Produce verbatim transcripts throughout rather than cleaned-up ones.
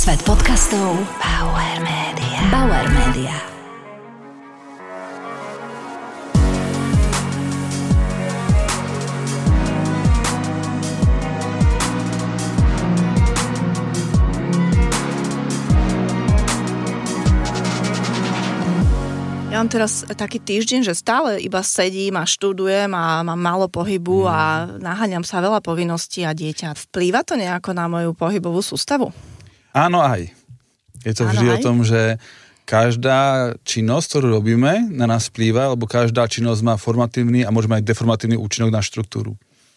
Svet podcastov Bauer Media. Bauer Media. Ja mám teraz taký týždeň, že stále iba sedím a študujem a mám málo pohybu a naháňam sa veľa povinností a dieťa. Vplýva to nejako na moju pohybovú sústavu? Áno aj. Je to vždy o tom, že každá činnosť, ktorú robíme, na nás vplýva, lebo každá činnosť má formatívny a môže mať deformatívny účinok na štruktúru.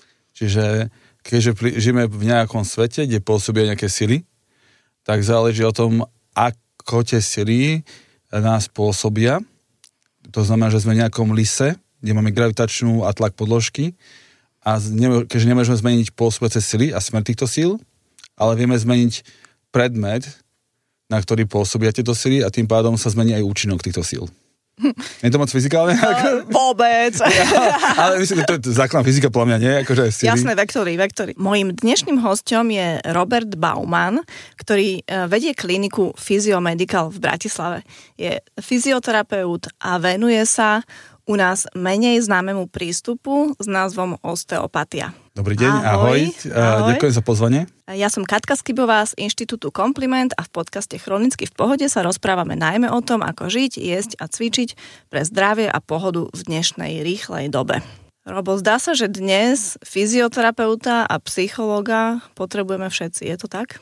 Čiže keďže žijeme v nejakom svete, kde pôsobia nejaké sily, tak záleží o tom, ako tie sily nás pôsobia. To znamená, že sme v nejakom lise, kde máme gravitačnú a tlak podložky a keďže nemôžeme zmeniť pôsobiace sily a smer týchto síl, ale vieme zmeniť predmet, na ktorý pôsobia tieto sily a tým pádom sa zmení aj účinok týchto síl. Je to moc fyzikálne? No, vôbec. Ja, ale myslím, že to je základná fyzika podľa mňa, nie? Akože sily. Jasné, vektory, vektory. Mojím dnešným hosťom je Robert Baumann, ktorý vedie kliniku Physiomedical v Bratislave. Je fyzioterapeut a venuje sa u nás menej známemu prístupu s názvom osteopatia. Dobrý deň, ahoj. ahoj. ahoj. Ďakujem za pozvanie. Ja som Katka Skibová z Inštitútu Kompliment a v podcaste Chronicky v pohode sa rozprávame najmä o tom, ako žiť, jesť a cvičiť pre zdravie a pohodu v dnešnej rýchlej dobe. Robo, zdá sa, že dnes fyzioterapeuta a psychológa potrebujeme všetci. Je to tak?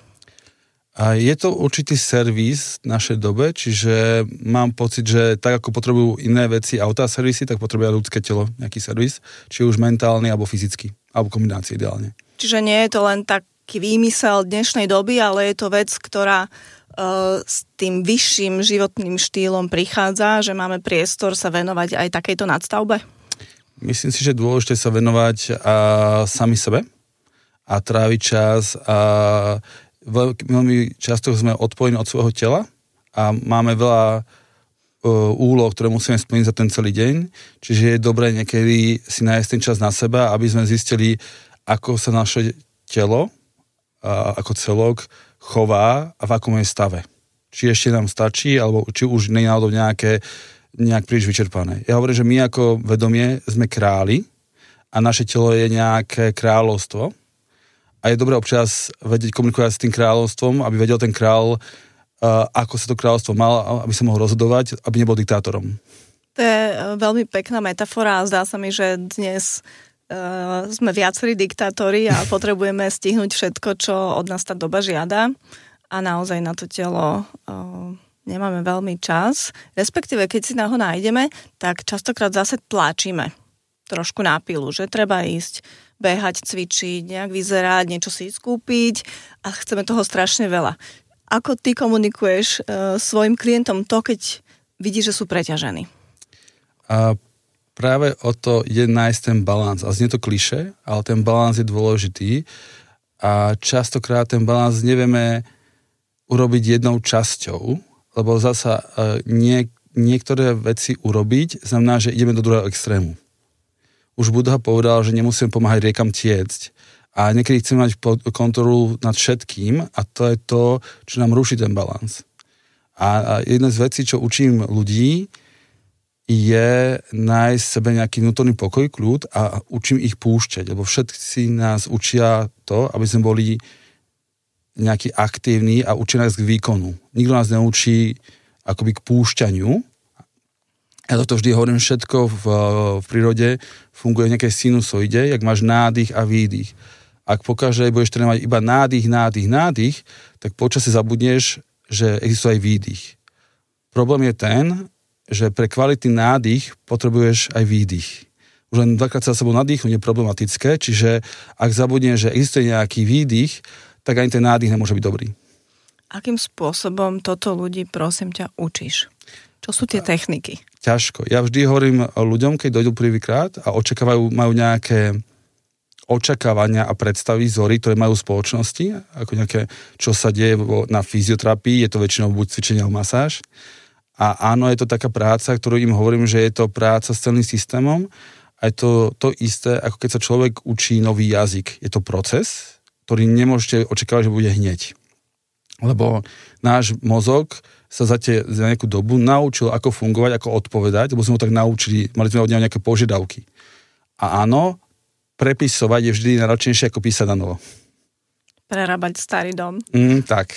A je to určitý servis v našej dobe, čiže mám pocit, že tak ako potrebujú iné veci autá servisy, tak potrebuje ľudské telo nejaký servis, či už mentálny alebo fyzický, alebo kombinácie ideálne. Čiže nie je to len taký výmysel dnešnej doby, ale je to vec, ktorá uh, s tým vyšším životným štýlom prichádza, že máme priestor sa venovať aj takejto nadstavbe? Myslím si, že je dôležité sa venovať uh, sami sebe a tráviť čas a veľmi často sme odpojení od svojho tela a máme veľa uh, úloh, ktoré musíme splniť za ten celý deň, čiže je dobré niekedy si nájsť ten čas na seba, aby sme zistili, ako sa naše telo uh, ako celok chová a v akom je stave. Či ešte nám stačí, alebo či už nie je náhodou nejaké, nejak príliš vyčerpané. Ja hovorím, že my ako vedomie sme králi a naše telo je nejaké kráľovstvo. A je dobré občas vedieť komunikovať s tým kráľovstvom, aby vedel ten kráľ, uh, ako sa to kráľovstvo mal, aby sa mohol rozhodovať, aby nebol diktátorom. To je veľmi pekná metafora a zdá sa mi, že dnes uh, sme viacerí diktátori a potrebujeme stihnúť všetko, čo od nás tá doba žiada. A naozaj na to telo uh, nemáme veľmi čas. Respektíve, keď si na ho nájdeme, tak častokrát zase tlačíme trošku na pilu, že treba ísť behať, cvičiť, nejak vyzerať, niečo si skúpiť a chceme toho strašne veľa. Ako ty komunikuješ e, svojim klientom to, keď vidíš, že sú preťažení? A práve o to je nájsť ten balans. A znie to klišé, ale ten balans je dôležitý a častokrát ten balans nevieme urobiť jednou časťou, lebo zasa e, nie, niektoré veci urobiť znamená, že ideme do druhého extrému. Už Buddha povedal, že nemusíme pomáhať riekam tiecť. A niekedy chceme mať kontrolu nad všetkým a to je to, čo nám ruší ten balans. A jedna z vecí, čo učím ľudí, je nájsť sebe nejaký vnútorný pokoj, kľud a učím ich púšťať, lebo všetci nás učia to, aby sme boli nejaký aktívni a učia nás k výkonu. Nikto nás neučí akoby k púšťaniu. Ja toto vždy hovorím, všetko v, v prírode funguje v nejakej sinusoide, jak máš nádych a výdych. Ak pokaže budeš trénovať iba nádych, nádych, nádych, tak počasie zabudneš, že existuje aj výdych. Problém je ten, že pre kvalitný nádych potrebuješ aj výdych. Už len dvakrát sa sebou nadýchnuť je problematické, čiže ak zabudneš, že existuje nejaký výdych, tak ani ten nádych nemôže byť dobrý. Akým spôsobom toto ľudí, prosím ťa, učíš? Čo sú tie techniky? Ťažko. Ja vždy hovorím ľuďom, keď dojdú prvýkrát a očakávajú, majú nejaké očakávania a predstavy, vzory, ktoré majú v spoločnosti, ako nejaké, čo sa deje na fyzioterapii, je to väčšinou buď cvičenie alebo masáž. A áno, je to taká práca, ktorú im hovorím, že je to práca s celým systémom a je to to isté, ako keď sa človek učí nový jazyk. Je to proces, ktorý nemôžete očakávať, že bude hneď. Lebo náš mozog sa za, tie, za nejakú dobu naučil, ako fungovať, ako odpovedať, lebo sme ho tak naučili, mali sme od neho nejaké požiadavky. A áno, prepisovať je vždy náročnejšie, ako písať na novo. Prerábať starý dom. Mm, tak.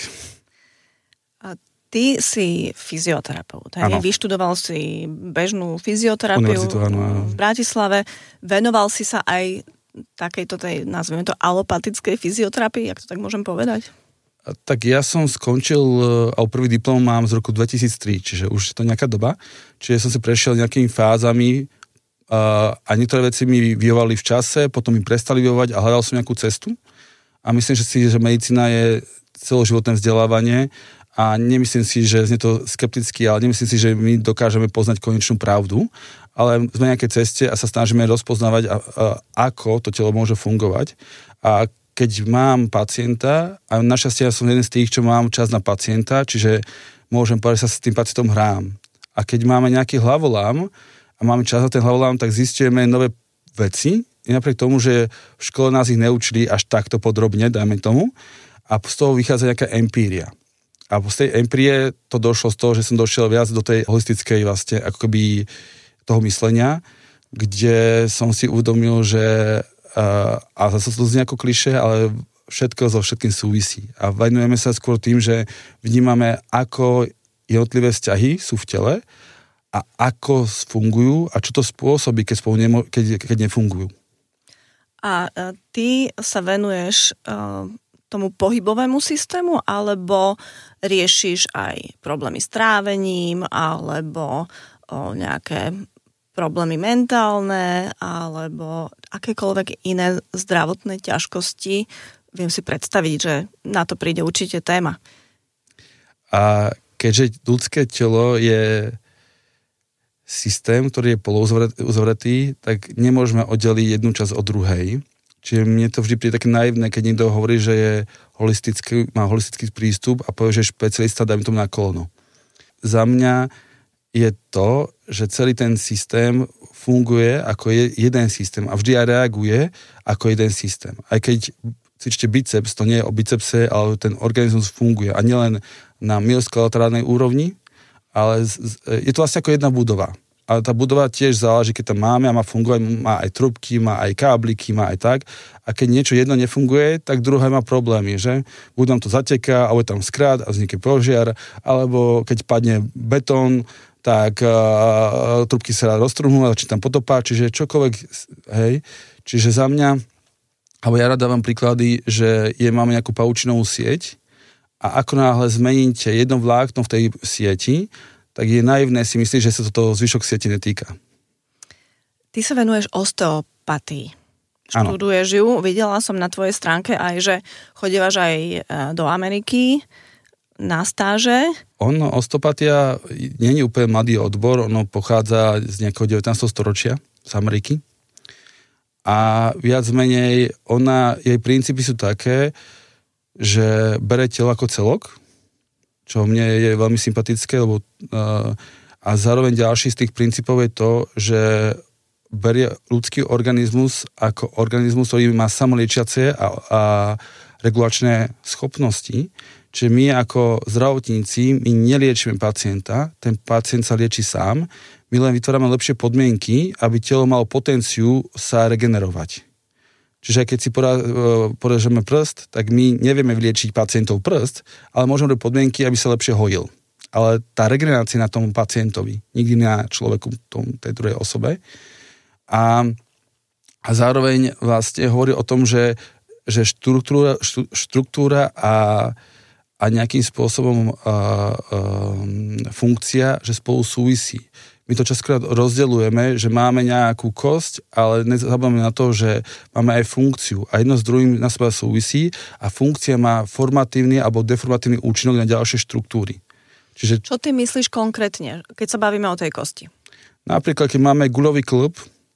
A ty si fyzioterapeut. Vyštudoval si bežnú fyzioterapiu v Bratislave. Venoval si sa aj takejto, tej, nazveme to, alopatickej fyzioterapii, ak to tak môžem povedať? Tak ja som skončil, ale prvý diplom mám z roku dvetisíctri, čiže už je to nejaká doba. Čiže som si prešiel nejakými fázami a niektoré veci mi vyhovali v čase, potom mi prestali vyhovať a hľadal som nejakú cestu. A myslím že si, že medicína je celoživotné vzdelávanie a nemyslím si, že znie to skepticky, ale nemyslím si, že my dokážeme poznať konečnú pravdu, ale sme na nejakej ceste a sa snažíme rozpoznávať, a, a, ako to telo môže fungovať. A keď mám pacienta, a našťastie ja som jeden z tých, čo mám čas na pacienta, čiže môžem povedať, že sa s tým pacientom hrám. A keď máme nejaký hlavolám a máme čas na ten hlavolám, tak zistujeme nové veci, i napriek tomu, že v škole nás ich neučili až takto podrobne, dajme tomu, a z toho vychádza nejaká empíria. A z tej empírie to došlo z toho, že som došiel viac do tej holistickej vlastne, ako keby toho myslenia, kde som si uvedomil, že Uh, a zase to znie ako klišé, ale všetko so všetkým súvisí. A venujeme sa skôr tým, že vnímame, ako jednotlivé vzťahy sú v tele a ako fungujú a čo to spôsobí, keď, spolu nemo- keď, keď nefungujú. A uh, ty sa venuješ uh, tomu pohybovému systému, alebo riešiš aj problémy s trávením, alebo uh, nejaké problémy mentálne alebo akékoľvek iné zdravotné ťažkosti. Viem si predstaviť, že na to príde určite téma. A keďže ľudské telo je systém, ktorý je polouzavretý, tak nemôžeme oddeliť jednu časť od druhej. Čiže mne to vždy príde také naivné, keď niekto hovorí, že je holistický, má holistický prístup a povie, že je špecialista, dajme tomu na koleno. Za mňa je to, že celý ten systém funguje ako je jeden systém a vždy aj reaguje ako jeden systém. Aj keď cvičíte biceps, to nie je o bicepse, ale ten organizmus funguje. A nielen na myoskelaterálnej úrovni, ale je to vlastne ako jedna budova. Ale tá budova tiež záleží, keď tam máme a má fungovať, má aj trubky, má aj kábliky, má aj tak. A keď niečo jedno nefunguje, tak druhé má problémy, že? Buď nám to zateká, alebo je tam skrát a vznikne požiar, alebo keď padne betón, tak uh, trubky sa roztrhnú a začne tam potopať, čiže čokoľvek, hej. Čiže za mňa, alebo ja rád dávam príklady, že je, máme nejakú paučinovú sieť a ako náhle zmeníte jedno vlákno v tej sieti, tak je naivné si myslieť, že sa toto zvyšok sieti netýka. Ty sa venuješ osteopatii. Študuješ ju, videla som na tvojej stránke aj, že chodívaš aj do Ameriky na stáže. Ono, osteopatia nie je úplne mladý odbor, ono pochádza z nejakého devätnásteho storočia z Ameriky. A viac menej, ona, jej princípy sú také, že bere telo ako celok, čo mne je veľmi sympatické, lebo uh, a zároveň ďalší z tých princípov je to, že berie ľudský organizmus ako organizmus, ktorý má samoliečiacie a, a regulačné schopnosti. Čiže my ako zdravotníci, my neliečíme pacienta, ten pacient sa lieči sám, my len vytvárame lepšie podmienky, aby telo malo potenciu sa regenerovať. Čiže keď si porežeme prst, tak my nevieme vyliečiť pacientov prst, ale môžeme robiť podmienky, aby sa lepšie hojil. Ale tá regenerácia na tom pacientovi, nikdy na človeku, tom, tej druhej osobe. A, a zároveň vlastne hovorí o tom, že, že štruktúra, štruktúra a a nejakým spôsobom uh, uh, funkcia, že spolu súvisí. My to častokrát rozdeľujeme, že máme nejakú kosť, ale nezabudneme na to, že máme aj funkciu. A jedno s druhým na seba súvisí a funkcia má formatívny alebo deformatívny účinok na ďalšie štruktúry. Čiže, čo ty myslíš konkrétne, keď sa bavíme o tej kosti? Napríklad, keď máme guľový klub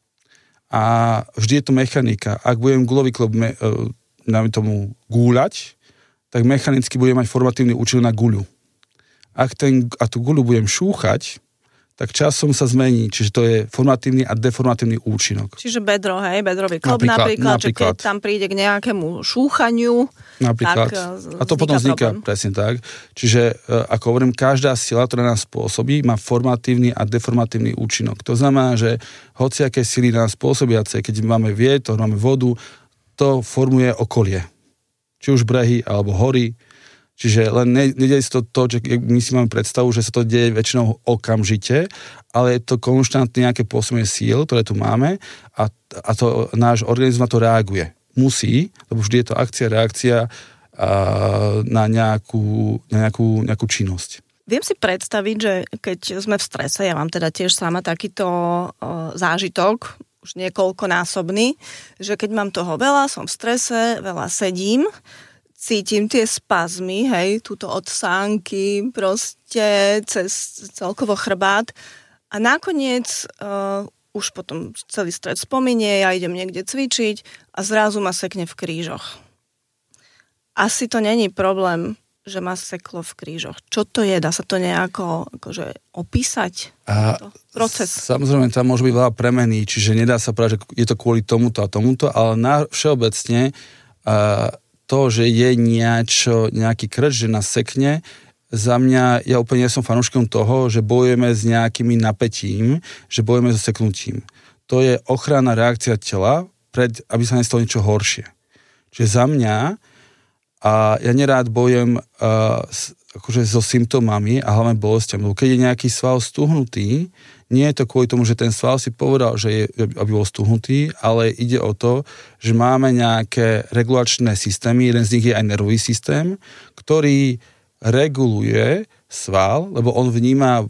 a vždy je to mechanika. Ak budem guľový klub me, uh, dáme tomu gúľať, tak mechanicky budem mať formatívny účinok na guľu. Ak, ten, a tú guľu budem šúchať, tak časom sa zmení. Čiže to je formatívny a deformatívny účinok. Čiže bedro, hej, bedrový klop napríklad, napríklad, napríklad. že keď tam príde k nejakému šúchaniu, napríklad. tak a to potom vzniká, problém. presne tak. Čiže, ako hovorím, každá sila, ktorá nás spôsobí, má formatívny a deformatívny účinok. To znamená, že hociaké sily nás spôsobiace, keď máme vietor, máme vodu, to formuje okolie. Či už brehy, alebo hory. Čiže len nedieje sa to to, že my si máme predstavu, že sa to deje väčšinou okamžite, ale je to konštantne nejaké pôsobenie síl, ktoré tu máme a, a to náš organizmus na to reaguje. Musí, lebo vždy je to akcia, reakcia a, na, nejakú, na nejakú, nejakú činnosť. Viem si predstaviť, že keď sme v strese, ja mám teda tiež sama takýto o, zážitok, už niekoľkonásobný, že keď mám toho veľa, som v strese, veľa sedím, cítim tie spazmy, hej, túto od sánky, proste cez celkovo chrbát a nakoniec uh, už potom celý stred spominie, ja idem niekde cvičiť a zrazu ma sekne v krížoch. Asi to není problém, že ma seklo v krížoch. Čo to je? Dá sa to nejako akože opísať? A proces. Samozrejme, tam môže byť veľa premení, čiže nedá sa povedať, že je to kvôli tomuto a tomuto, ale na, všeobecne uh, to, že je niečo, nejaký krč, že nás sekne, za mňa, ja úplne nie som fanúškom toho, že bojujeme s nejakými napätím, že bojujeme so seknutím. To je ochranná reakcia tela, pred, aby sa nestalo niečo horšie. Čiže za mňa, a ja nerád bojujem uh, s, akože so symptómami a hlavne bolestiami, lebo keď je nejaký sval stuhnutý, nie je to kvôli tomu, že ten sval si povedal, že je, aby bol stuhnutý, ale ide o to, že máme nejaké regulačné systémy, jeden z nich je aj nervový systém, ktorý reguluje sval, lebo on vníma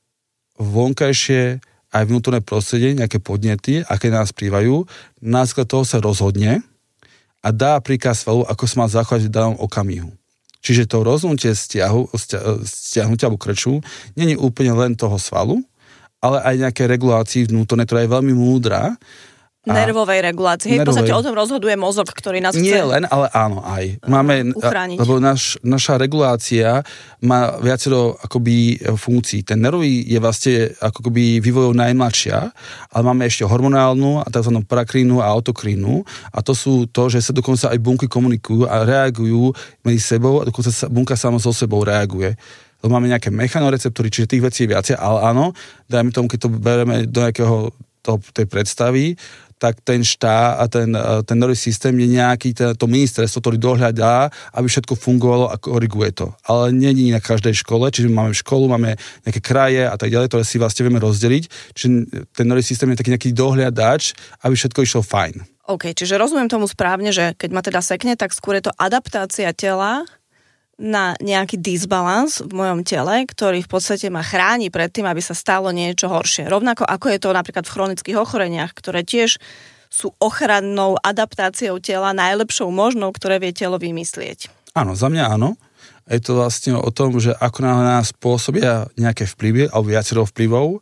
vonkajšie aj vnútorné prostredie, nejaké podnety, aké nás prívajú, na základe toho sa rozhodne a dá príkaz svalu, ako sa má zachovať v danom okamihu. Čiže to rozhodnutie stiahu, stiahnutia alebo krču nie je úplne len toho svalu, ale aj nejaké regulácii vnútorné, ktorá je veľmi múdra. Nervovej regulácii. Hej, v podstate o tom rozhoduje mozog, ktorý nás Nie chce... len, ale áno, aj. Máme, uchrániť. Lebo naš, naša regulácia má viacero akoby funkcií. Ten nervový je vlastne akoby vývojov najmladšia, ale máme ešte hormonálnu a tzv. Parakrínu a autokrínu a to sú to, že sa dokonca aj bunky komunikujú a reagujú medzi sebou a dokonca sa bunka sama so sebou reaguje. Lebo máme nejaké mechanoreceptory, čiže tých vecí je viacej, ale áno, dajme tomu, keď to bereme do nejakého to, tej predstavy, tak ten štá a ten, ten nervový systém je nejaký to ministerstvo, ktorý dohľadá, aby všetko fungovalo a koriguje to. Ale nie je na každej škole, čiže máme školu, máme nejaké kraje a tak ďalej, ktoré si vlastne vieme rozdeliť. Čiže ten nervový systém je taký nejaký dohľadač, aby všetko išlo fajn. OK, čiže rozumiem tomu správne, že keď ma teda sekne, tak skôr je to adaptácia tela na nejaký disbalans v mojom tele, ktorý v podstate ma chráni pred tým, aby sa stalo niečo horšie. Rovnako ako je to napríklad v chronických ochoreniach, ktoré tiež sú ochrannou adaptáciou tela, najlepšou možnou, ktoré vie telo vymyslieť. Áno, za mňa áno. Je to vlastne o tom, že ako na nás pôsobia nejaké vplyvy, alebo viacero vplyvov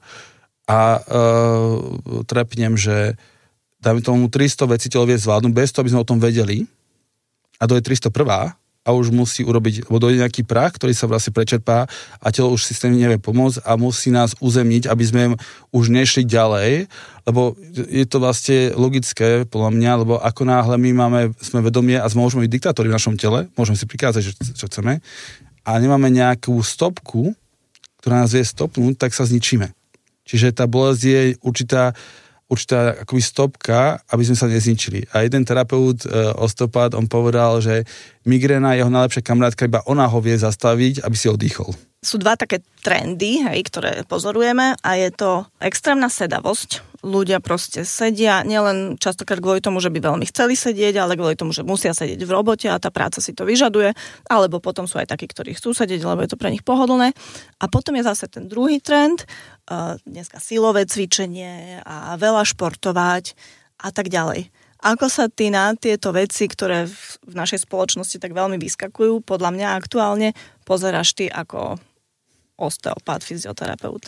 a e, trepnem, že dáme tomu tristo vecí telo vie zvládnuť, bez toho, aby sme o tom vedeli. A to je tristoprvá a už musí urobiť, lebo dojde nejaký prach, ktorý sa vlastne prečerpá a telo už systém nevie pomôcť a musí nás uzemniť, aby sme už nešli ďalej, lebo je to vlastne logické, podľa mňa, lebo ako náhle my máme, sme vedomie a sme môžeme byť diktátori v našom tele, môžeme si prikázať, že, čo chceme, a nemáme nejakú stopku, ktorá nás vie stopnúť, tak sa zničíme. Čiže tá bolesť je určitá určitá akoby stopka, aby sme sa nezničili. A jeden terapeut, e, osteopát, on povedal, že migréna je jeho najlepšia kamarátka, iba ona ho vie zastaviť, aby si oddychol. Sú dva také trendy, hej, ktoré pozorujeme a je to extrémna sedavosť. Ľudia proste sedia, nielen častokrát kvôli tomu, že by veľmi chceli sedieť, ale kvôli tomu, že musia sedieť v robote a tá práca si to vyžaduje, alebo potom sú aj takí, ktorí chcú sedieť, lebo je to pre nich pohodlné. A potom je zase ten druhý trend, uh, dneska silové cvičenie a veľa športovať a tak ďalej. Ako sa ty na tieto veci, ktoré v našej spoločnosti tak veľmi vyskakujú, podľa mňa aktuálne, pozeráš ty ako osteopát, fyzioterapeut?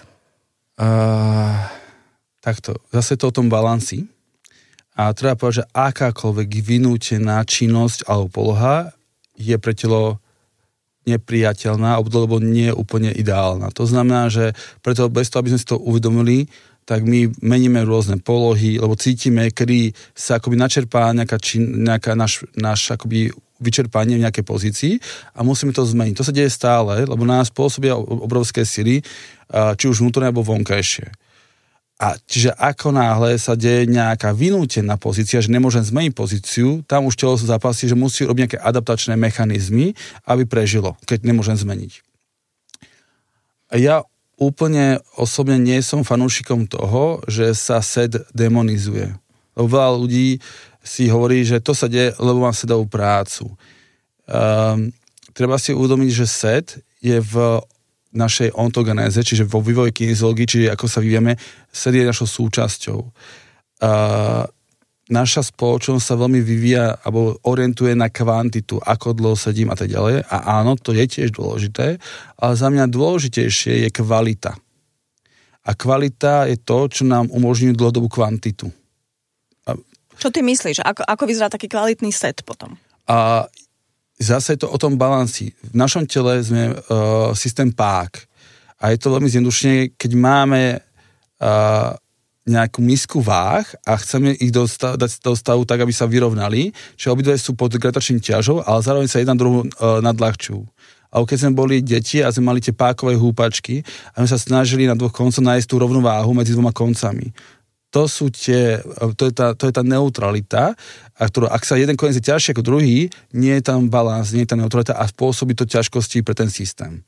Uh, takto, zase to o tom balansi. A treba povedať, že akákoľvek vynútená činnosť alebo poloha je pre telo nepriateľná, alebo nie je úplne ideálna. To znamená, že preto bez toho, aby sme si to uvedomili, tak my meníme rôzne polohy, lebo cítime, kedy sa akoby načerpá nejaká, čin, nejaká náš, náš akoby vyčerpanie v nejakej pozícii a musíme to zmeniť. To sa deje stále, lebo na nás pôsobia obrovské sily, či už vnútorné alebo vonkajšie. A čiže ako náhle sa deje nejaká vynútená pozícia, že nemôžem zmeniť pozíciu, tam už telo sa zapasí, že musí robiť nejaké adaptačné mechanizmy, aby prežilo, keď nemôžem zmeniť. A ja úplne osobne nie som fanúšikom toho, že sa sed demonizuje. Lebo veľa ľudí si hovorí, že to sa deje, lebo mám sedavú prácu. Um, treba si uvedomiť, že sed je v našej ontogenéze, čiže vo vývoji kinesiológii, čiže ako sa vyvieme, sed je našou súčasťou. Uh, naša spoločnosť sa veľmi vyvíja alebo orientuje na kvantitu, ako dlho sedím a tak ďalej. A áno, to je tiež dôležité, ale za mňa dôležitejšie je kvalita. A kvalita je to, čo nám umožňuje dlhodobú kvantitu. A, čo ty myslíš? Ako, ako vyzerá taký kvalitný set potom? A zase je to o tom balansi. V našom tele sme uh, systém pák. A je to veľmi zjednodušene, keď máme uh, nejakú misku váh a chceme ich dosta- dať do stavu tak, aby sa vyrovnali, čiže obidve sú pod gravitačným ťažou, ale zároveň sa jedna druhú uh, nadľahčujú. A keď sme boli deti a sme mali tie pákové húpačky a sme sa snažili na dvoch koncoch nájsť tú rovnováhu medzi dvoma koncami. To sú tie, to je tá, to je tá neutralita, a ktorú, ak sa jeden koniec je ťažší ako druhý, nie je tam balans, nie je tam neutralita a spôsobí to ťažkosti pre ten systém.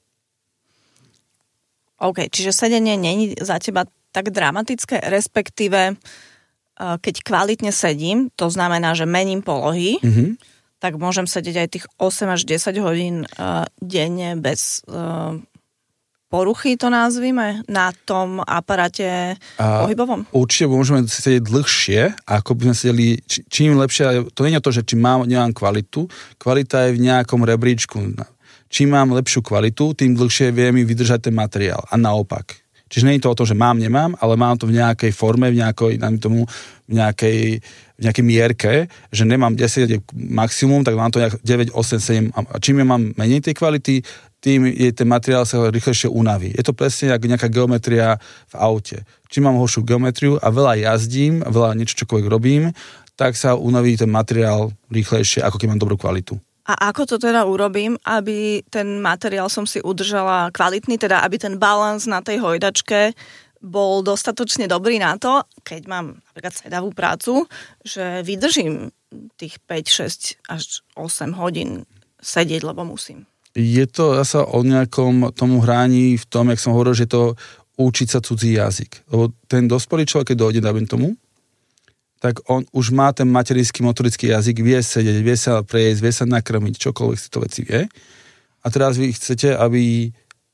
OK, čiže sedenie nie je za teba tak dramatické, respektíve keď kvalitne sedím, to znamená, že mením polohy, mm-hmm. tak môžem sedieť aj tých osem až desať hodín uh, denne bez uh, poruchy, to nazvime, na tom aparáte a pohybovom? Určite môžeme sedieť dlhšie, ako by sme sedeli, či, čím lepšie, to nie je to, že či mám, nemám kvalitu, kvalita je v nejakom rebríčku. Čím mám lepšiu kvalitu, tým dlhšie vie mi vydržať ten materiál. A naopak. Čiže nie je to o tom, že mám, nemám, ale mám to v nejakej forme, v nejakej, tomu, v nejakej, v nejakej mierke, že nemám desať maximum, tak mám to deväť, osem, sedem. A čím ja mám menej tej kvality, tým je ten materiál sa rýchlejšie unaví. Je to presne ako nejaká geometria v aute. Čím mám horšiu geometriu a veľa jazdím, a veľa niečo čokoľvek robím, tak sa unaví ten materiál rýchlejšie, ako keď mám dobrú kvalitu. A ako to teda urobím, aby ten materiál som si udržala kvalitný, teda aby ten balans na tej hojdačke bol dostatočne dobrý na to, keď mám napríklad sedavú prácu, že vydržím tých päť, šesť až osem hodín sedieť, lebo musím. Je to zasa o nejakom tomu hraní v tom, jak som hovoril, že to učiť sa cudzí jazyk. Lebo ten dospelý človek, keď dojde dajme tomu, tak on už má ten materinský motorický jazyk, vie sedieť, vie sa prejsť, vie sa nakrmiť, čokoľvek si to veci vie. A teraz vy chcete, aby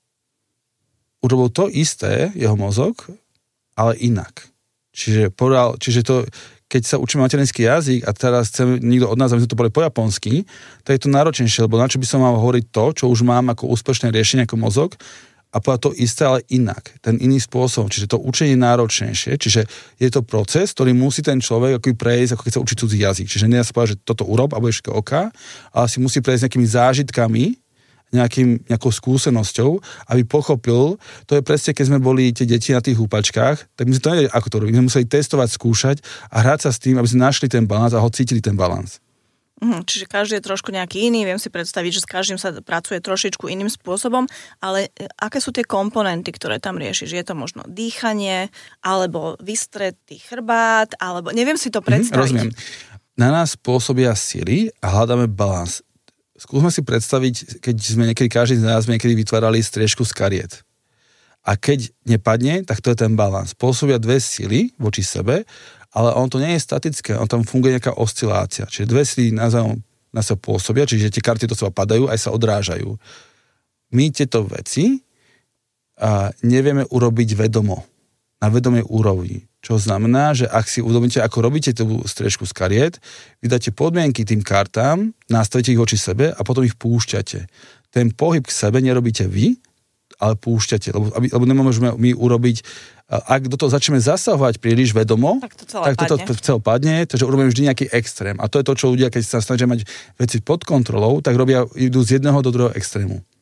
urobil to isté, jeho mozog, ale inak. Čiže, povedal, čiže to, keď sa učíme materinský jazyk a teraz chce niekto od nás, aby sme to povedali po japonsky, tak je to náročnejšie, lebo na čo by som mal hovoriť to, čo už mám ako úspešné riešenie, ako mozog, a povedať to isté, ale inak. Ten iný spôsob. Čiže to učenie je náročnejšie. Čiže je to proces, ktorý musí ten človek ako prejsť, ako keď sa učí cudzí jazyk. Čiže nedá sa povedať, že toto urob a budeš oka, ale si musí prejsť nejakými zážitkami, nejakým, nejakou skúsenosťou, aby pochopil, to je presne, keď sme boli tie deti na tých húpačkách, tak my sme to nevedeli, ako to robiť. My sme museli testovať, skúšať a hrať sa s tým, aby sme našli ten balans a ho cítili ten balans. Mhm, čiže každý je trošku nejaký iný, viem si predstaviť, že s každým sa pracuje trošičku iným spôsobom, ale aké sú tie komponenty, ktoré tam riešiš? Je to možno dýchanie, alebo vystretý chrbát, alebo neviem si to predstaviť. Mhm, rozumiem. Na nás pôsobia sily a hľadáme balans. Skúsme si predstaviť, keď sme niekedy, každý z nás sme niekedy vytvárali striežku z kariet. A keď nepadne, tak to je ten balans. Pôsobia dve sily voči sebe, ale on to nie je statické, on tam funguje nejaká oscilácia. Čiže dve sily navzájom na sa pôsobia, čiže tie karty do seba padajú, aj sa odrážajú. My tieto veci a nevieme urobiť vedomo, na vedomej úrovni. Čo znamená, že ak si uvedomíte, ako robíte tú striežku z kariet, vydáte podmienky tým kartám, nastavíte ich voči sebe a potom ich púšťate. Ten pohyb k sebe nerobíte vy, ale púšťate, lebo, lebo nemôžeme my urobiť, ak do toho začneme zasahovať príliš vedomo, tak, to tak toto celé padne, takže urobíme vždy nejaký extrém. A to je to, čo ľudia, keď sa snažia mať veci pod kontrolou, tak robia, idú z jedného do druhého extrému.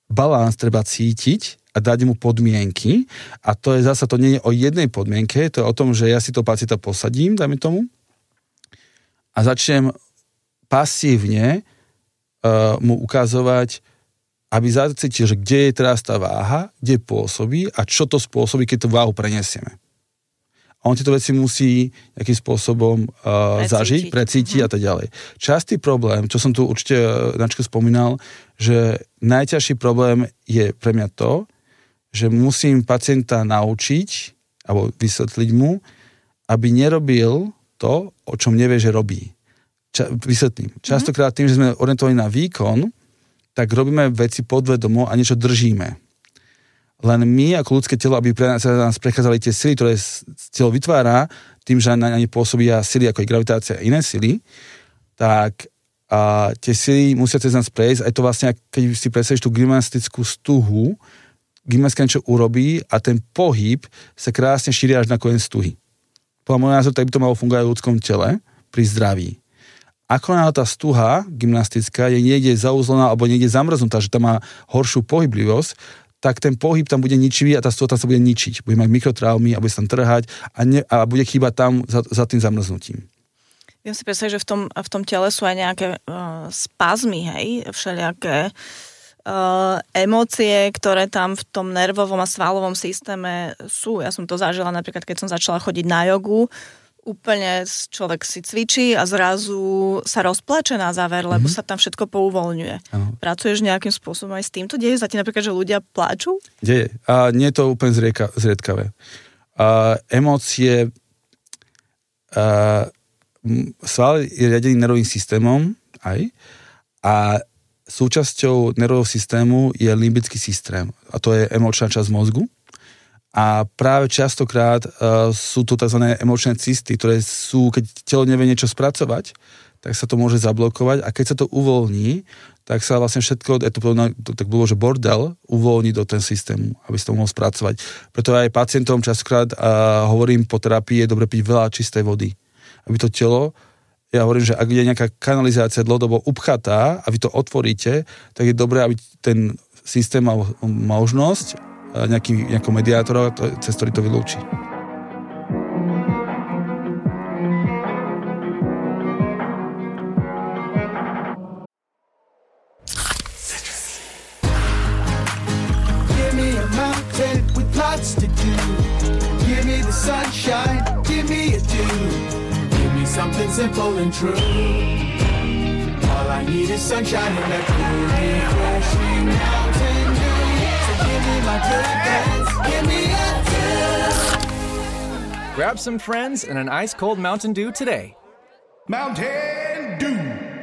balans treba cítiť a dať mu podmienky a to je zasa, to nie je o jednej podmienke, to je o tom, že ja si to pacienta posadím, dajme tomu, a začnem pasívne uh, mu ukazovať, aby zacítil, že kde je teraz tá váha, kde pôsobí a čo to spôsobí, keď tú váhu prenesieme. A on tieto veci musí nejakým spôsobom uh, precítiť. zažiť, precítiť hm. a tak ďalej. Častý problém, čo som tu určite Načko spomínal, že najťažší problém je pre mňa to, že musím pacienta naučiť alebo vysvetliť mu, aby nerobil to, o čom nevie, že robí. Ča- vysvetlím. Častokrát tým, že sme orientovaní na výkon, tak robíme veci podvedomo a niečo držíme. Len my, ako ľudské telo, aby pre nás, nás prechádzali tie sily, ktoré telo vytvára, tým, že na ne pôsobia sily, ako je gravitácia a iné sily, tak a tie sily musia cez nás prejsť. Aj to vlastne, keď si predstavíš tú gymnastickú stuhu, gymnastika niečo urobí a ten pohyb sa krásne šíri až na koniec stuhy. Podľa môjho názoru, tak by to malo fungovať v ľudskom tele pri zdraví. Ako na tá stuha gymnastická je niekde zauzlená alebo niekde zamrznutá, že tam má horšiu pohyblivosť, tak ten pohyb tam bude ničivý a tá stuha tam sa bude ničiť. Bude mať mikrotraumy a bude sa tam trhať a, ne, a bude chýbať tam za, za tým zamrznutím. Viem si predstaviť, že v tom, v tom tele sú aj nejaké uh, spazmy, hej, všelijaké Uh, emócie, ktoré tam v tom nervovom a svalovom systéme sú. Ja som to zažila napríklad, keď som začala chodiť na jogu. Úplne človek si cvičí a zrazu sa rozplače na záver, lebo mm-hmm. sa tam všetko pouvoľňuje. Ano. Pracuješ nejakým spôsobom aj s týmto? Deje sa ti napríklad, že ľudia pláču? Deje. A nie je to úplne zriedka, zriedkavé. A emócie a, sval je riadený nervovým systémom aj a súčasťou nervového systému je limbický systém a to je emočná časť mozgu a práve častokrát uh, sú to tzv. Emočné cysty, ktoré sú, keď telo nevie niečo spracovať, tak sa to môže zablokovať a keď sa to uvoľní, tak sa vlastne všetko, je to, to tak bolo, že bordel uvoľní do ten systému, aby sa to mohol spracovať. Preto aj pacientom častokrát uh, hovorím po terapii, je dobre piť veľa čistej vody, aby to telo. Ja hovorím, že ak je nejaká kanalizácia dlhodobo upchatá a vy to otvoríte, tak je dobré, aby ten systém mal možnosť nejaký, nejakého mediátora, cez ktorý to vylúči. Give me a mountain with lots to do. Give me the sunshine, give me a dew. Something simple and true. All I need is sunshine and that cool, refreshing Mountain Dew. So give me my good friends, give me a dew. Grab some friends and an ice cold Mountain Dew today. Mountain Dew.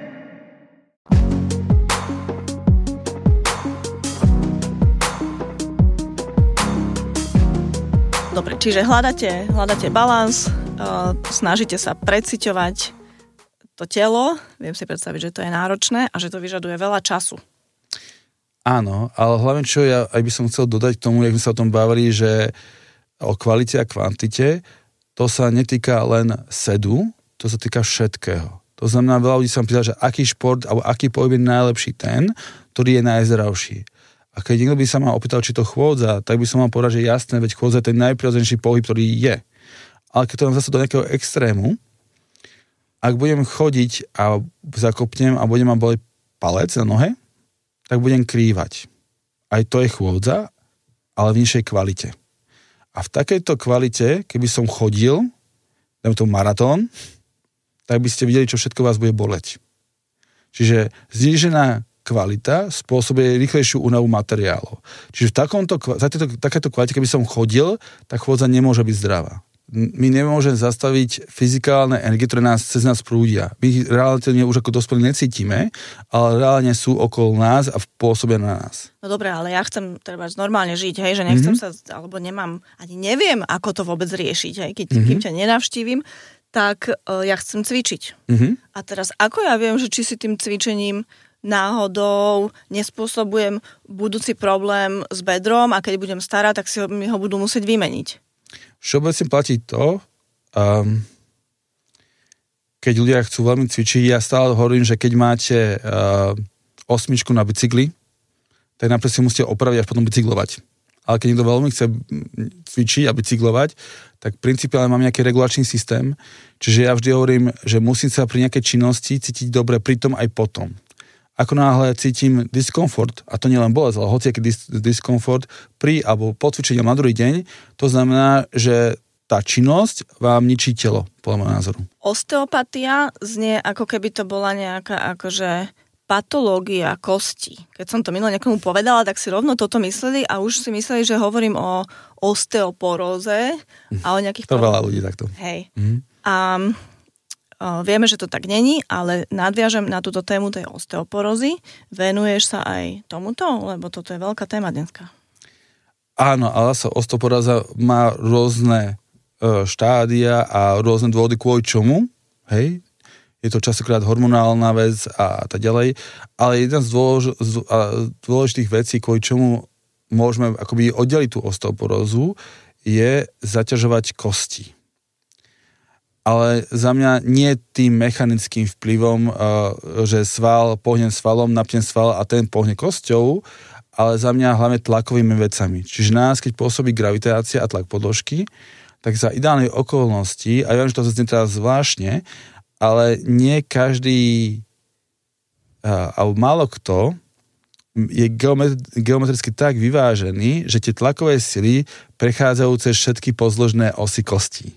Dobre, čiže hľadáte, hľadáte balans, uh, snažíte sa preciťovať to telo, viem si predstaviť, že to je náročné a že to vyžaduje veľa času. Áno, ale hlavne čo ja aj by som chcel dodať k tomu, jak sme sa o tom bavili, že o kvalite a kvantite, to sa netýka len sedu, to sa týka všetkého. To znamená, veľa ľudí sa pýta, že aký šport alebo aký pohyb je najlepší ten, ktorý je najzdravší. A keď niekto by sa ma opýtal, či to chôdza, tak by som mal povedať, že jasné, veď chôdza je ten najprirodzenejší pohyb, ktorý je. Ale keď to mám zase do nejakého extrému, ak budem chodiť a zakopnem a budem ma boleť palec na nohe, tak budem krývať. Aj to je chôdza, ale v nižšej kvalite. A v takejto kvalite, keby som chodil, dajme to maratón, tak by ste videli, čo všetko vás bude boleť. Čiže znížená kvalita spôsobuje rýchlejšiu únavu materiálov. Čiže v takomto, takéto kvalite, keby som chodil, tak chôdza nemôže byť zdravá. My nemôžeme zastaviť fyzikálne energie, ktoré nás cez nás prúdia. My ich reálne už ako dospelí necítime, ale reálne sú okolo nás a pôsobia na nás. No dobré, ale ja chcem treba normálne žiť, hej, že nechcem mm-hmm. sa, alebo nemám, ani neviem, ako to vôbec riešiť, hej, keď mm-hmm. kým ťa nenavštívim, tak uh, ja chcem cvičiť. Mm-hmm. A teraz ako ja viem, že či si tým cvičením náhodou nespôsobujem budúci problém s bedrom a keď budem stará, tak si ho, mi ho budú musieť vymeniť. Všeobecne platí to, um, keď ľudia chcú veľmi cvičiť, ja stále hovorím, že keď máte uh, osmičku na bicykli, tak napríklad si musíte opraviť až potom bicyklovať. Ale keď niekto veľmi chce cvičiť a bicyklovať, tak principiálne mám nejaký regulačný systém, čiže ja vždy hovorím, že musím sa pri nejakej činnosti cítiť dobre pri tom aj potom. Ako náhle cítim diskomfort, a to nie len bolesť, ale hociaký dis- diskomfort pri alebo po cvičení na druhý deň, to znamená, že tá činnosť vám ničí telo, podľa môjho názoru. Osteopatia znie, ako keby to bola nejaká akože patológia kosti. Keď som to minule niekomu povedala, tak si rovno toto mysleli a už si mysleli, že hovorím o osteoporóze a o nejakých... To veľa ľudí takto. Hej. Mm. A o, vieme, že to tak není, ale nadviažem na túto tému tej osteoporózy. Venuješ sa aj tomuto? Lebo toto je veľká téma dneska. Áno, ale sa osteoporóza má rôzne e, štádia a rôzne dôvody kvôli čomu, hej? Je to častokrát hormonálna vec a tak ďalej, ale jedna z dôlež, z, a, dôležitých vecí, kvôli čomu môžeme akoby oddeliť tú osteoporózu, je zaťažovať kosti. Ale za mňa nie tým mechanickým vplyvom, a, že sval, pohnem svalom, napnem sval a ten pohne kosťou, ale za mňa hlavne tlakovými vecami. Čiže nás, keď pôsobí gravitácia a tlak podložky, tak za ideálnej okolností, a ja viem, že to znie teraz zvláštne, ale nie každý, alebo málo kto je geometricky tak vyvážený, že tie tlakové sily prechádzajú cez všetky podložné osy kostí.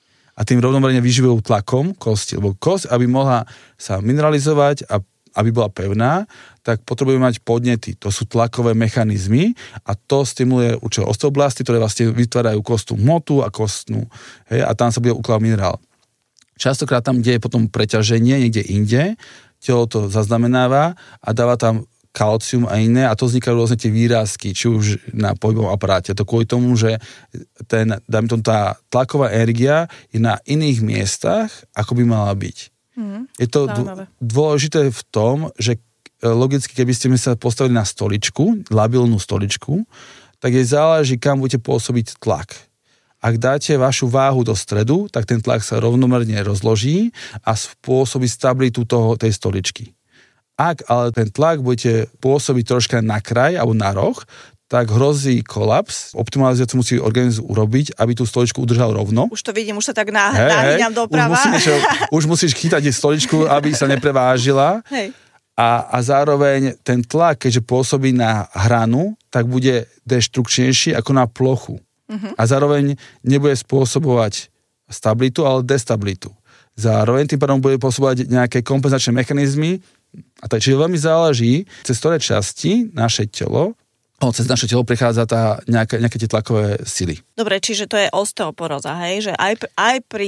A tým rovnomerne vyživujú tlakom kosti, lebo kosť, aby mohla sa mineralizovať a aby bola pevná, tak potrebujeme mať podnety. To sú tlakové mechanizmy a to stimuluje určite osteoblasty, ktoré vlastne vytvárajú kostnú hmotu a kostnú, hej, a tam sa bude ukladať minerál. Častokrát tam, kde je potom preťaženie, niekde inde, telo to zaznamenáva a dáva tam kalcium a iné a to vznikajú rôzne tie výrazky, či už na pohybovom aparáte. To kvôli tomu, že ten, dáme tomu, tá tlaková energia je na iných miestach, ako by mala byť. Mm, je to d- dôležité v tom, že logicky, keby ste sa postavili na stoličku, labilnú stoličku, tak je záleží, kam budete pôsobiť tlak. Ak dáte vašu váhu do stredu, tak ten tlak sa rovnomerne rozloží a spôsobí stabilitu toho, tej stoličky. Ak ale ten tlak budete pôsobiť troška na kraj alebo na roh, tak hrozí kolaps. Optimalizáciu musí organizmus urobiť, aby tú stoličku udržal rovno. Už to vidím, už sa tak náhňam doprava. Už musíš, už musíš chytať stoličku, aby sa neprevážila. Hej. A, a zároveň ten tlak, keďže pôsobí na hranu, tak bude deštrukčnejší ako na plochu. Uh-huh. A zároveň nebude spôsobovať stabilitu, ale destabilitu. Zároveň tým pádom bude spôsobovať nejaké kompenzačné mechanizmy. A tak, čiže veľmi záleží, cez ktoré časti naše telo, cez naše telo prechádza tá nejaké, nejaké tie tlakové sily. Dobre, čiže to je osteoporóza, hej? Že aj, aj pri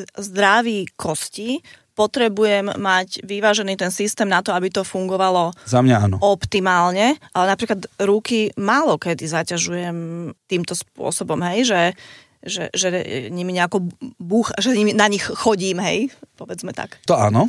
zdraví kosti potrebujem mať vyvážený ten systém na to, aby to fungovalo za mňa áno. optimálne, ale napríklad ruky málo kedy zaťažujem týmto spôsobom, hej, že, že, že nimi nejako buch, že nimi, na nich chodím, hej, povedzme tak. To áno,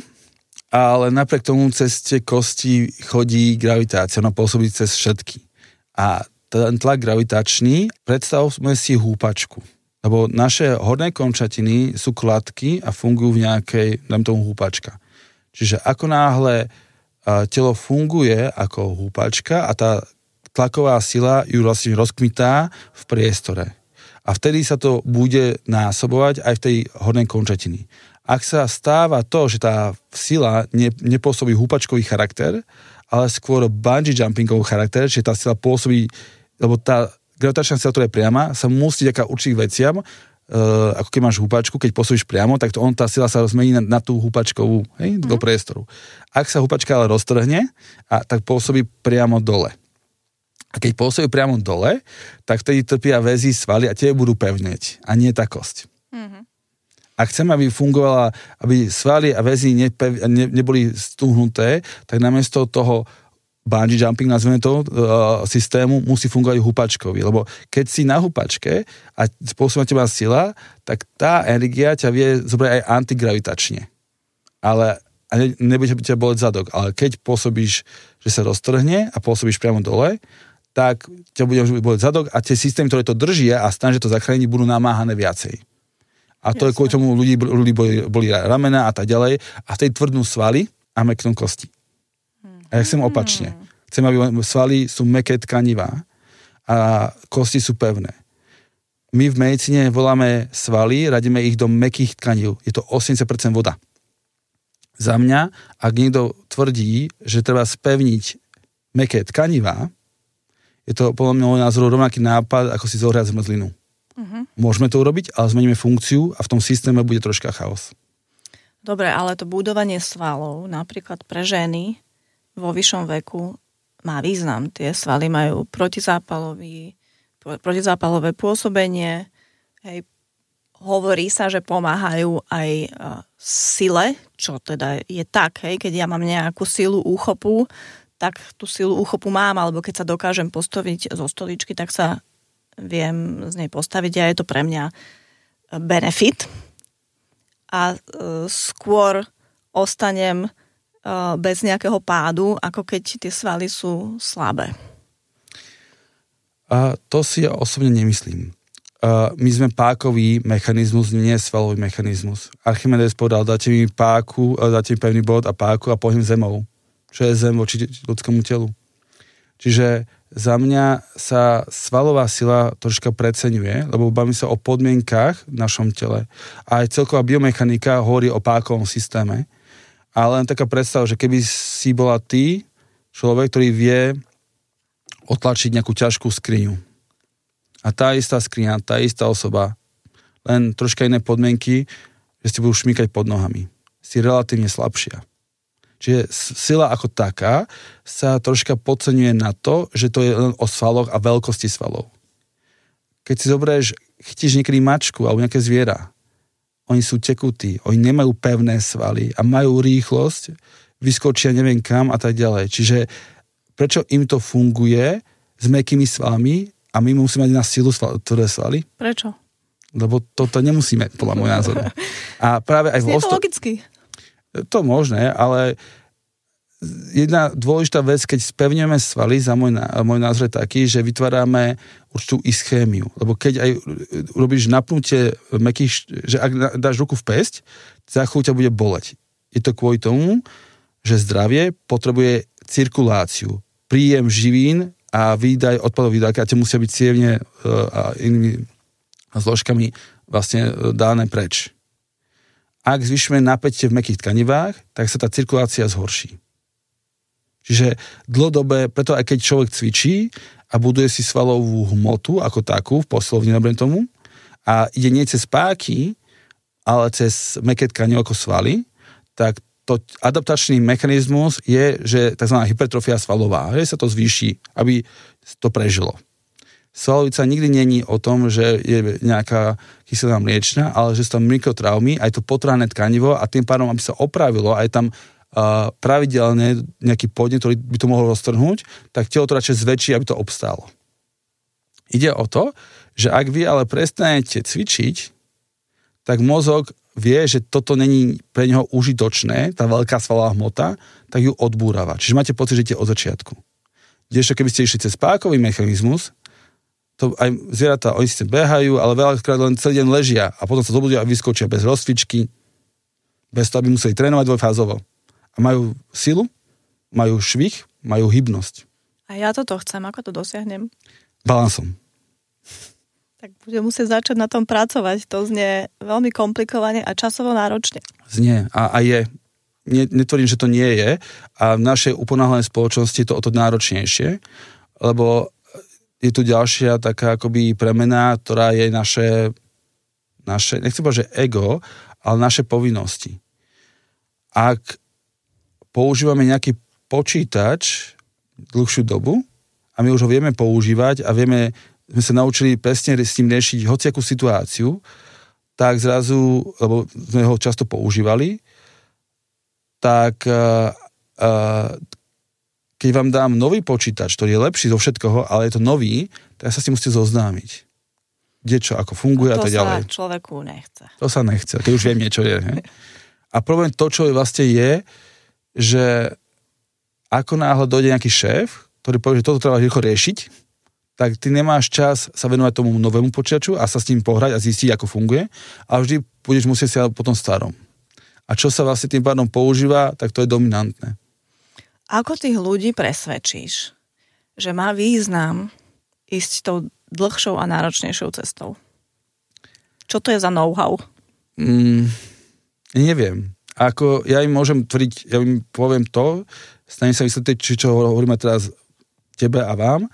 ale napriek tomu cez tie kosti chodí gravitácia, ona pôsobí cez všetky. A ten tlak gravitačný, predstavme si húpačku. Lebo naše horné končatiny sú kladky a fungujú v nejakej, dám tomu húpačka. Čiže ako náhle telo funguje ako húpačka a tá tlaková sila ju vlastne rozkmitá v priestore. A vtedy sa to bude násobovať aj v tej hornej končatiny. Ak sa stáva to, že tá sila ne, nepôsobí húpačkový charakter, ale skôr bungee jumpingový charakter, že tá sila pôsobí, lebo tá gravitačná sila, ktorá je priama, sa musí ďaká určitým veciam, uh, ako keď máš húpačku, keď pôsobíš priamo, tak to on, tá sila sa zmení na, na tú húpačkovú, hej, mm. do priestoru. Ak sa húpačka ale roztrhne, a, tak pôsobí priamo dole. A keď pôsobí priamo dole, tak vtedy trpia väzy, svaly a tie budú pevneť, a nie tá kosť. Mm-hmm. Ak chceme, aby fungovala, aby svaly a väzy nepev, ne, neboli stúhnuté, tak namiesto toho bungee jumping, nazveme to, uh, systému, musí fungovať húpačkový. Lebo keď si na húpačke a spôsobí teba sila, tak tá energia ťa vie zobrať aj antigravitačne. Ale a ne, nebude ťa boleť zadok. Ale keď pôsobíš, že sa roztrhne a pôsobíš priamo dole, tak ťa bude boleť zadok a tie systémy, ktoré to držia a snažia to zachrániť, budú namáhané viacej. A to Jasne. je kvôli tomu ľudí, ľudí boli, boli ramena a tak ďalej. A vtedy tvrdnú svaly a meknú kosti. A ja chcem opačne. Chceme, aby svaly sú mäkké tkanivá a kosti sú pevné. My v medicíne voláme svaly, radíme ich do mäkkých tkanív. Je to osemdesiat percent voda. Za mňa, ak niekto tvrdí, že treba spevniť mäkké tkanivá, je to podľa môjho názoru rovnaký nápad, ako si zohriať zmrzlinu. Uh-huh. Môžeme to urobiť, ale zmeníme funkciu a v tom systéme bude troška chaos. Dobre, ale to budovanie svalov, napríklad pre ženy vo vyššom veku, má význam. Tie svaly majú protizápalový, protizápalové pôsobenie. Hej, hovorí sa, že pomáhajú aj uh, sile, čo teda je tak, hej, keď ja mám nejakú silu úchopu, tak tú silu úchopu mám, alebo keď sa dokážem postaviť zo stoličky, tak sa viem z nej postaviť a je to pre mňa benefit. A uh, skôr ostanem bez nejakého pádu, ako keď tie svaly sú slabé. A to si ja osobne nemyslím. A my sme pákový mechanizmus, nie svalový mechanizmus. Archimedes povedal, dáte mi páku, dáte mi pevný bod a páku a pohym zemou. Čo je zem voči ľudskému telu. Čiže za mňa sa svalová sila troška preceňuje, lebo bavíme sa o podmienkach v našom tele. A aj celková biomechanika hovorí o pákovom systéme. Ale len taká predstava, že keby si bola ty, človek, ktorý vie otlačiť nejakú ťažkú skriňu. A tá istá skriňa, tá istá osoba, len troška iné podmienky, že si budú šmýkať pod nohami. Si relatívne slabšia. Čiže sila ako taká sa troška podceňuje na to, že to je len o svaloch a veľkosti svalov. Keď si zoberieš, chytíš niekedy mačku alebo nejaké zviera, oni sú tekutí, oni nemajú pevné svaly a majú rýchlosť, vyskočia neviem kam a tak ďalej. Čiže prečo im to funguje s mäkkými svalmi a my musíme mať na silu tvrdé svaly? Prečo? Lebo toto nemusíme, podľa môjho názoru. A práve aj v osto... Je to logicky. To možné, ale jedna dôležitá vec, keď spevňujeme svaly, za môj, môj názor je taký, že vytvárame určitú ischémiu. Lebo keď aj urobíš napnutie mäkkých, že ak dáš ruku v päsť, za chvíľu ťa bude boleť. Je to kvôli tomu, že zdravie potrebuje cirkuláciu, príjem živín a výdaj odpadových dávky a tie musia byť cievne a inými zložkami vlastne dáne preč. Ak zvyšujeme napätie v mäkkých tkanivách, tak sa tá cirkulácia zhorší. Čiže dlhodobé, preto aj keď človek cvičí a buduje si svalovú hmotu ako takú, v poslovni nabrem tomu, a ide nie cez páky, ale cez mäkké tkanivo ako svaly, tak to adaptačný mechanizmus je, že tzv. Hypertrofia svalová, že sa to zvýši, aby to prežilo. Svalovica nikdy není o tom, že je nejaká kyselina mliečna, ale že sú tam mikrotraumy, aj to potráne tkanivo a tým pádom, aby sa opravilo, aj tam uh, pravidelne nejaký podnet, ktorý by to mohol roztrhnúť, tak telo to radšej zväčší, aby to obstálo. Ide o to, že ak vy ale prestanete cvičiť, tak mozog vie, že toto není pre neho užitočné, tá veľká svalová hmota, tak ju odbúrava. Čiže máte pocit, že idete od začiatku. Kdežto keby ste išli cez pákový mechanizmus, to aj zvieratá, oni si behajú, ale veľakrát len celý deň ležia a potom sa zobudia a vyskočia bez rozcvičky, bez toho, aby museli trénovať dvojfázovo. A majú silu, majú švih, majú hybnosť. A ja toto chcem, ako to dosiahnem? Balansom. Tak budem musieť začať na tom pracovať. To znie veľmi komplikovane a časovo náročne. Znie a, a je. Netvrdím, že to nie je. A v našej uponáhľanej spoločnosti je to o to náročnejšie, lebo je tu ďalšia taká akoby premena, ktorá je naše, naše nechcem povedať, že ego, ale naše povinnosti. Ak používame nejaký počítač dlhšiu dobu a my už ho vieme používať a vieme, sme sa naučili presne s tým riešiť hociakú situáciu, tak zrazu, lebo sme ho často používali, tak uh, uh, keď vám dám nový počítač, ktorý je lepší zo všetkoho, ale je to nový, tak sa s tým musíte zoznámiť. Kde čo, ako funguje a tak ďalej. To sa človeku nechce. To sa nechce, keď už viem niečo je. He? A problém to, čo vlastne je, že ako náhle dojde nejaký šéf, ktorý povie, že toto treba rýchlo riešiť, tak ty nemáš čas sa venovať tomu novému počítaču a sa s ním pohrať a zistiť, ako funguje, a vždy budeš musieť si po tom starom. A čo sa vlastne tým pádom používa, tak to je dominantné. Ako tých ľudí presvedčíš, že má význam ísť tou dlhšou a náročnejšou cestou? Čo to je za know-how? Mm, neviem. Ako ja im môžem tvrdiť, ja im poviem to, stane sa vysvetliť, či čo hovoríme teraz tebe a vám,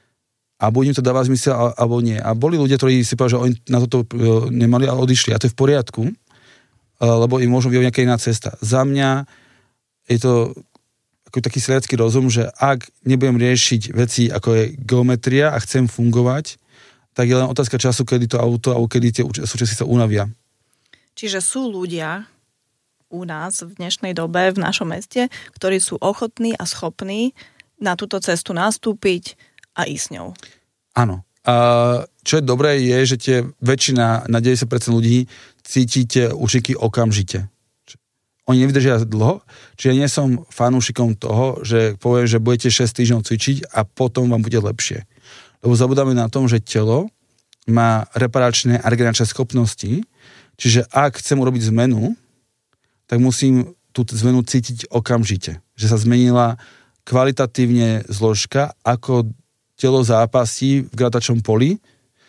a bude im to dávať zmysel, alebo nie. A boli ľudia, ktorí si povedali, že oni na toto nemali a odišli. A to je v poriadku, lebo im môžu vyhovieť nejaká iná cesta. Za mňa je to ako taký sledacký rozum, že ak nebudem riešiť veci, ako je geometria a chcem fungovať, tak je len otázka času, kedy to auto alebo kedy tie súčasky sa unavia. Čiže sú ľudia u nás v dnešnej dobe, v našom meste, ktorí sú ochotní a schopní na túto cestu nastúpiť a ísť s ňou. Áno. A čo je dobré, je, že tie väčšina, na deväťdesiat percent ľudí cítite účinky okamžite. Oni nevydržia dlho, čiže ja nie som fanúšikom toho, že poviem, že budete šesť týždňov cvičiť a potom vám bude lepšie. Lebo zabudáme na tom, že telo má reparačné a regeneračné schopnosti, čiže ak chcem urobiť zmenu, tak musím tú zmenu cítiť okamžite. Že sa zmenila kvalitatívne zložka, ako telo zápasí v gravitačnom poli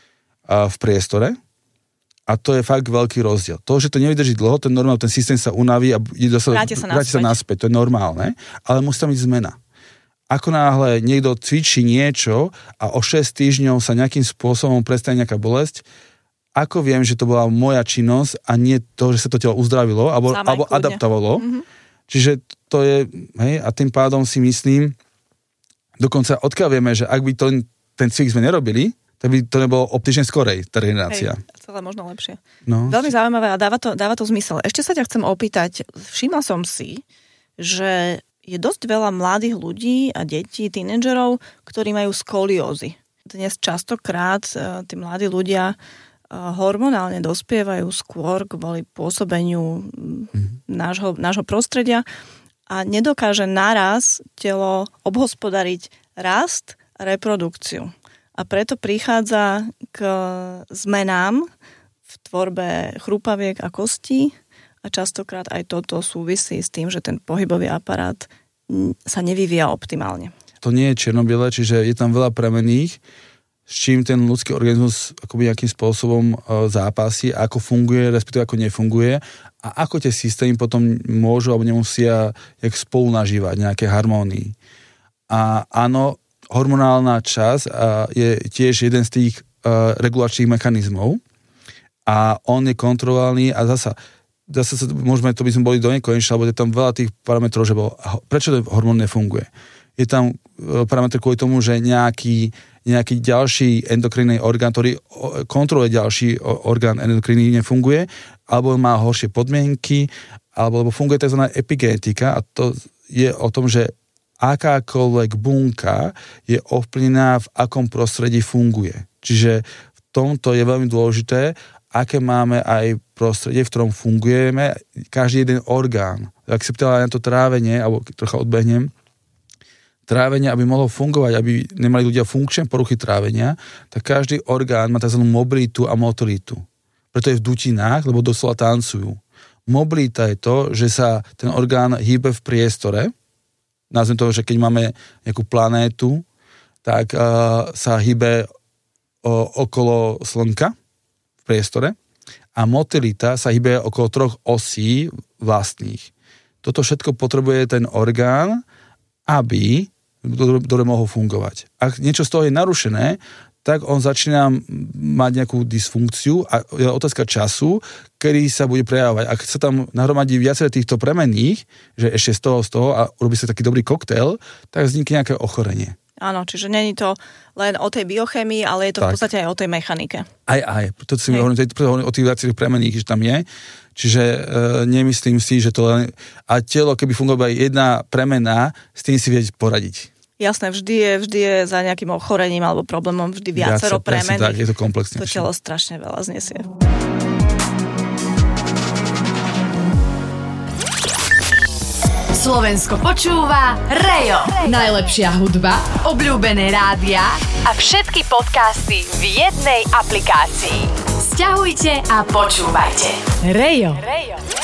a v priestore. A to je fakt veľký rozdiel. To, že to nevydrží dlho, ten normál, ten systém sa unaví a vráti sa, vráti sa naspäť. To je normálne, ale musí tam byť zmena. Ako náhle niekto cvičí niečo a o šesť týždňov sa nejakým spôsobom prestane nejaká bolesť, ako viem, že to bola moja činnosť a nie to, že sa to telo uzdravilo alebo, alebo adaptovalo. Mm-hmm. Čiže to je, hej, a tým pádom si myslím, dokonca odkiaľ vieme, že ak by to, ten cvik sme nerobili, tak by to nebolo o týždeň skorej, tá regenerácia. Hej, celé možno lepšie. No. Veľmi zaujímavé a dáva to, dáva to zmysel. Ešte sa ťa chcem opýtať, všimla som si, že je dosť veľa mladých ľudí a detí, tínedžerov, ktorí majú skoliózy. Dnes častokrát tí mladí ľudia hormonálne dospievajú skôr kvôli pôsobeniu mm. nášho, nášho prostredia a nedokáže naraz telo obhospodariť rast a reprodukciu. A preto prichádza k zmenám v tvorbe chrúpaviek a kostí a častokrát aj toto súvisí s tým, že ten pohybový aparát sa nevyvíja optimálne. To nie je čierno-biele, čiže je tam veľa premenných, s čím ten ľudský organizmus akoby nejakým spôsobom zápasí, ako funguje, respektíve ako nefunguje a ako tie systémy potom môžu alebo nemusia jak spolu nažívať, nejaké harmónii. A áno, hormonálna časť je tiež jeden z tých regulačných mechanizmov a on je kontrolovaný a zasa, zasa sa, môžeme, to by sme boli do nekonečna, lebo je tam veľa tých parametrov, že bol, prečo ten hormón nefunguje. Je tam parametr kvôli tomu, že nejaký, nejaký ďalší endokrinný orgán, ktorý kontroluje ďalší orgán endokrinný, nefunguje, alebo má horšie podmienky, alebo, alebo funguje tzv. Epigenetika a to je o tom, že akákoľvek bunka je ovplyvnená, v akom prostredí funguje. Čiže v tomto je veľmi dôležité, aké máme aj prostredie, v ktorom fungujeme, každý jeden orgán. Ak si pýtala na to trávenie, alebo trocha odbehnem, trávenie, aby mohlo fungovať, aby nemali ľudia funkčné poruchy trávenia, tak každý orgán má tzv. Mobilitu a motoritu. Preto je v dutinách, lebo doslova tancujú. Mobilita je to, že sa ten orgán hýbe v priestore. Nazvem to, že keď máme nejakú planétu, tak uh, sa hýbe uh, okolo Slnka v priestore a motilita sa hýbe okolo troch osí vlastných. Toto všetko potrebuje ten orgán, aby ktoré mohol fungovať. Ak niečo z toho je narušené, tak on začína mať nejakú dysfunkciu a je otázka času, kedy sa bude prejavovať. Ak sa tam nahromadí viaceré týchto premenných, že ešte z toho, z toho a urobí sa taký dobrý koktail, tak vznikne nejaké ochorenie. Áno, čiže není to len o tej biochemii, ale je to tak v podstate aj o tej mechanike. Aj, aj. Preto si hovorím, hovorím o tých viacerých premenných, že tam je. Čiže e, nemyslím si, že to len... A telo, keby fungovala jedna premena, s tým si vie poradiť. Jasné, vždy je, vždy je za nejakým ochorením alebo problémom vždy viacero premených. Tak, je to komplexnejšie. To telo strašne veľa znesie. Slovensko počúva Rejo. Najlepšia hudba, obľúbené rádia a všetky podcasty v jednej aplikácii. Sťahujte a počúvajte. Rejo. Rejo.